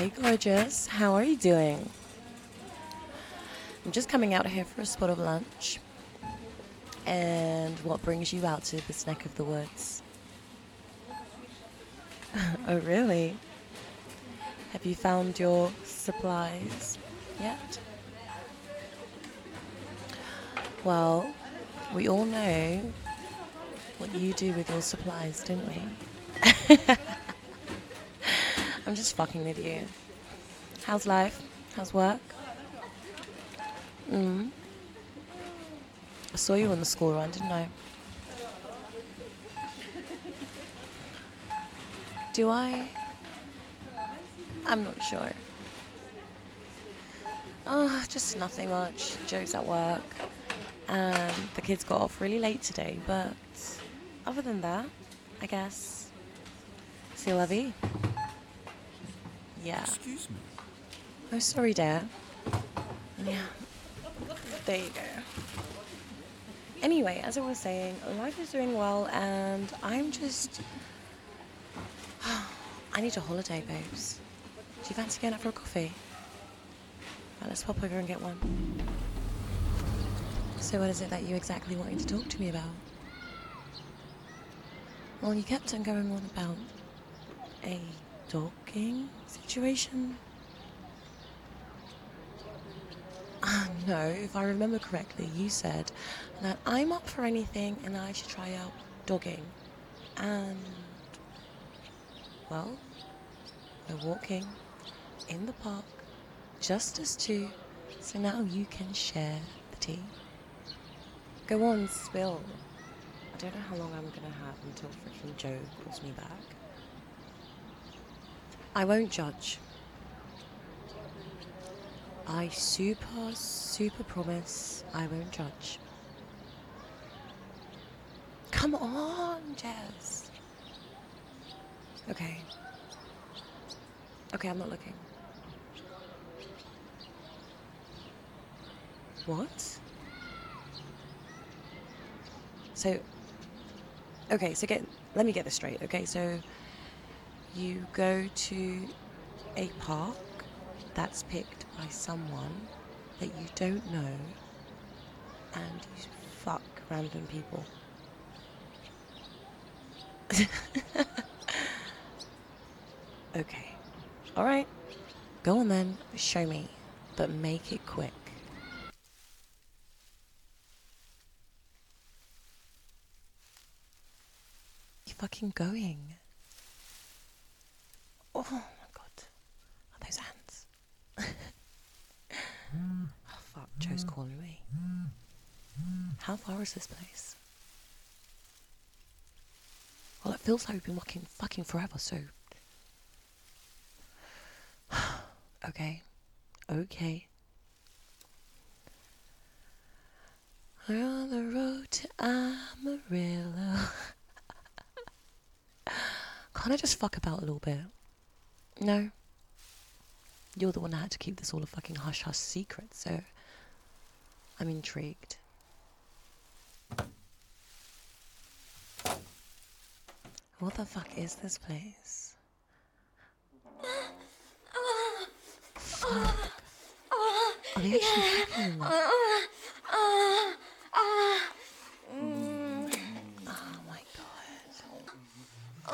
Hey, gorgeous. How are you doing? I'm just coming out here for a spot of lunch. And what brings you out to this neck of the woods? Oh, really? Have you found your supplies yet? Well, we all know what you do with your supplies, don't we? I'm just fucking with you. How's life? How's work? I saw you on the school run, didn't I? Do I? I'm not sure. Oh, just nothing much. Jokes at work. And the kids got off really late today, but other than that, I guess. C'est la vie. Yeah. Excuse me. Oh, sorry, Dad. Yeah. There you go. Anyway, as I was saying, life is doing well, and I'm just. I need a holiday, babes. Do you fancy going out for a coffee? Right, let's pop over and get one. So, what is it that you exactly wanting to talk to me about? Well, you kept on going on about a dogging situation. No, if I remember correctly, you said that I'm up for anything and I should try out dogging. And, well, we're walking in the park, just us two, so now you can share the tea. Go on, spill. I don't know how long I'm gonna have until freaking Joe calls me back. I won't judge. I super promise I won't judge. Come on, Jess. Okay. Okay, I'm not looking. What? So, okay, so let me get this straight. Okay, so you go to a park that's picked by someone that you don't know and you fuck random people. Okay. All right. Go on then. Show me. But make it quick. You fucking going? Oh my god. Are those ants? Oh fuck, Joe's calling me. How far is this place? Well, it feels like we've been walking fucking forever, so... Okay. Okay. We're on the road to Amarillo. Can't I just fuck about a little bit? No. You're the one that had to keep this all a fucking hush-hush secret, so... I'm intrigued. What the fuck is this place? Fuck. Are they actually fucking in there? Oh my god.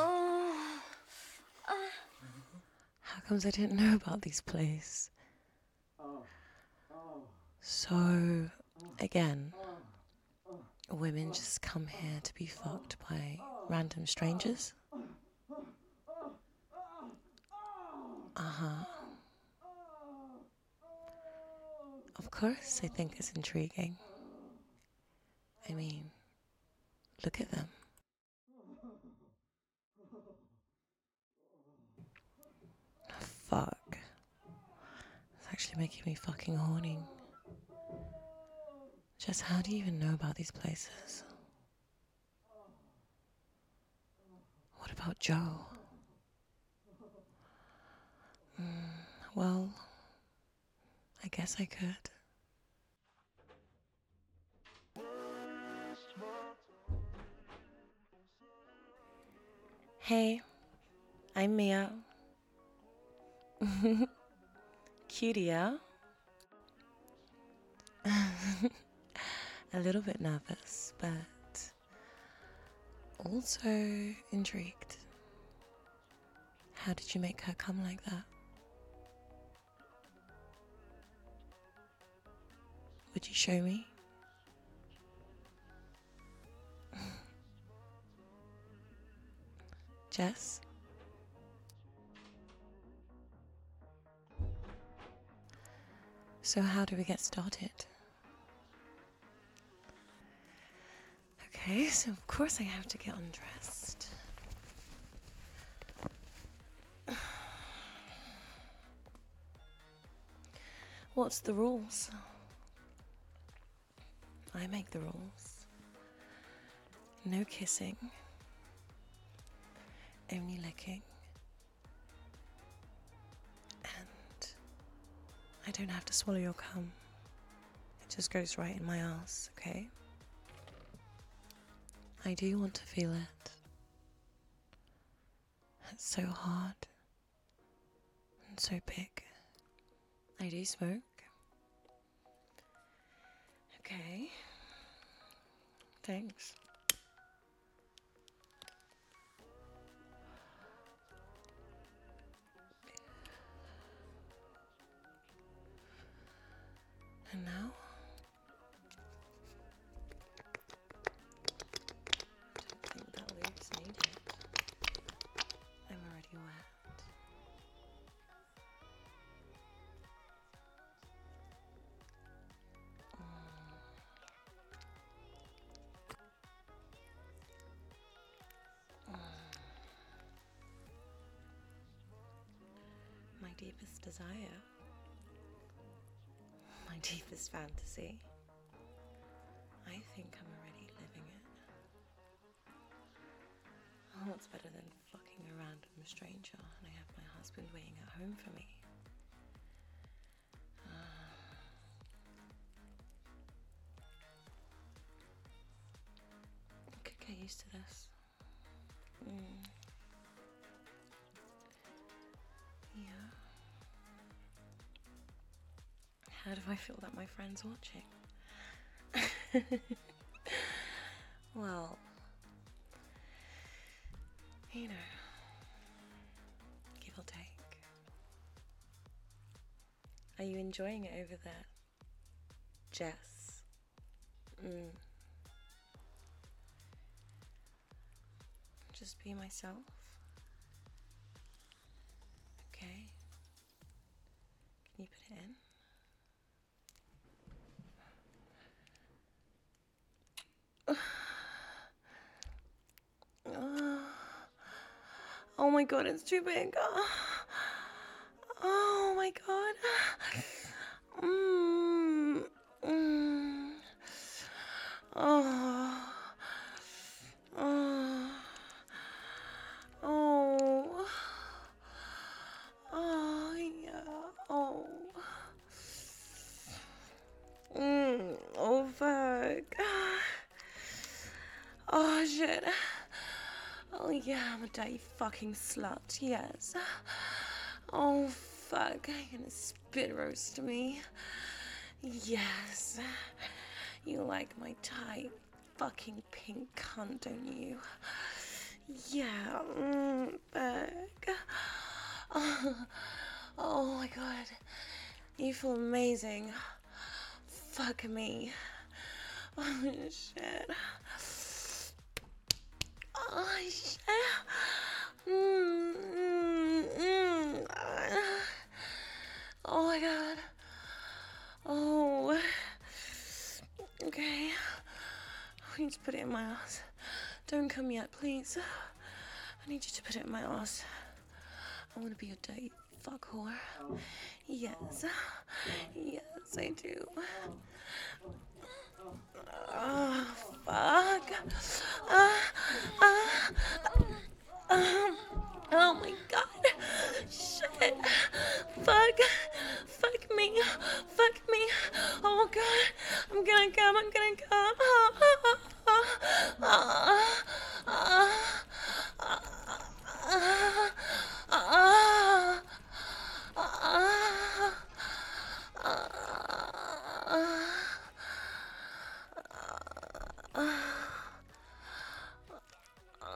How comes I didn't know about this place? So, again, women just come here to be fucked by random strangers? Uh-huh. Of course, I think it's intriguing. I mean, look at them. Fuck. It's actually making me fucking horny. Jess, how do you even know about these places? What about Joe? Well, I guess I could. Hey, I'm Mia. Cutie, yeah? A little bit nervous, but also intrigued. How did you make her come like that? Would you show me? Jess? So how do we get started? Okay, so of course I have to get undressed. What's the rules? I make the rules. No kissing. Only licking. And I don't have to swallow your cum. It just goes right in my ass, okay? I do want to feel it. It's so hard. And so big. I do smoke. Okay. Thanks. And now? I don't think that lube's needed. I'm already wet. My deepest desire. My deepest fantasy. I think I'm already living it. Oh, what's better than fucking a random stranger and I have my husband waiting at home for me? I could get used to this. Yeah. How do I feel that my friend's watching? Well, you know, give or take. Are you enjoying it over there, Jess? Just be myself. Okay. Can you put it in? Oh my god, it's too big. Oh my god. Oh. Oh. Oh. Oh, yeah. Oh. Oh, fuck. Oh, shit. Oh, yeah, I'm a dirty fucking slut, yes. Oh, fuck. You're gonna spit roast me. Yes. You like my tight fucking pink cunt, don't you? Yeah, fuck. Oh my god. You feel amazing. Fuck me. Oh, shit. Oh, shit. Oh my god. Oh. Okay. I need to put it in my ass. Don't come yet, please. I need you to put it in my ass. I want to be your dirty fuck whore. Yes. Yes, I do. Oh, fuck. Oh my god. Shit. Fuck. Fuck me. Fuck me. Oh god. I'm gonna come. I'm gonna come.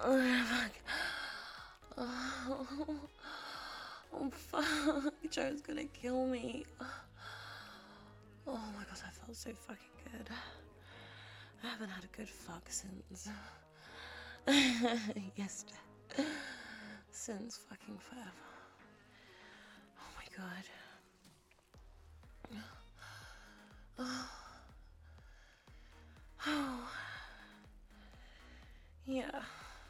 Oh fuck, Joe's gonna kill me. Oh my god, I felt so fucking good. I haven't had a good fuck since yesterday. Since fucking forever. Oh my god. Oh. Yeah.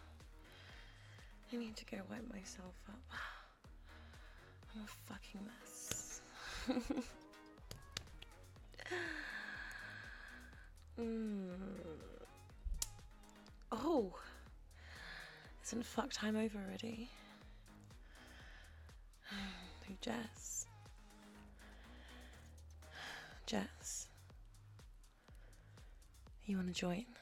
I need to go wipe myself up. I'm a fucking mess. Oh, isn't fuck time over already? Hey, Jess. Jess. You wanna join?